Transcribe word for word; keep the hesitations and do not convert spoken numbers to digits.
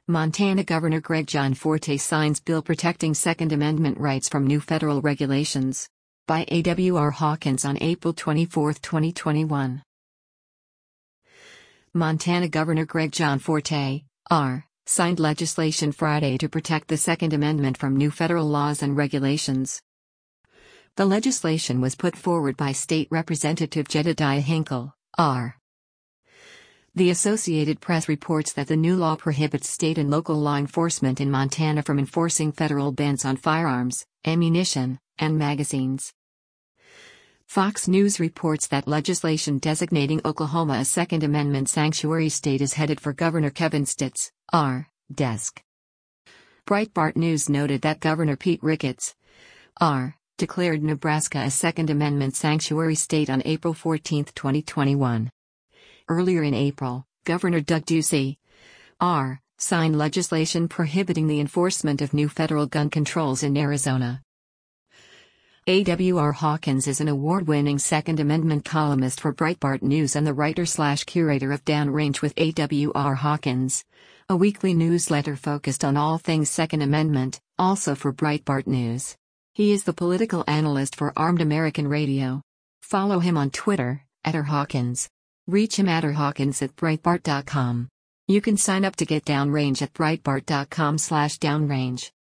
Montana Governor Greg Gianforte signs bill protecting Second Amendment rights from new federal regulations. By A W R Hawkins on April twenty-fourth, twenty twenty-one. Montana Governor Greg Gianforte, R., signed legislation Friday to protect the Second Amendment from new federal laws and regulations. The legislation was put forward by State Representative Jedediah Hinkle, R. The Associated Press reports that the new law prohibits state and local law enforcement in Montana from enforcing federal bans on firearms, ammunition, and magazines. Fox News reports that legislation designating Oklahoma a Second Amendment sanctuary state is headed for Governor Kevin Stitt's, R. desk. Breitbart News noted that Governor Pete Ricketts, R. declared Nebraska a Second Amendment sanctuary state on April fourteenth, twenty twenty-one. Earlier in April, Governor Doug Ducey, R. signed legislation prohibiting the enforcement of new federal gun controls in Arizona. A W R Hawkins is an award-winning Second Amendment columnist for Breitbart News and the writer-slash-curator of Downrange with A W R Hawkins, a weekly newsletter focused on all things Second Amendment, also for Breitbart News. He is the political analyst for Armed American Radio. Follow him on Twitter, at R Hawkins. Reach him at r hawkins at breitbart dot com. You can sign up to get Downrange at breitbart dot com slash downrange.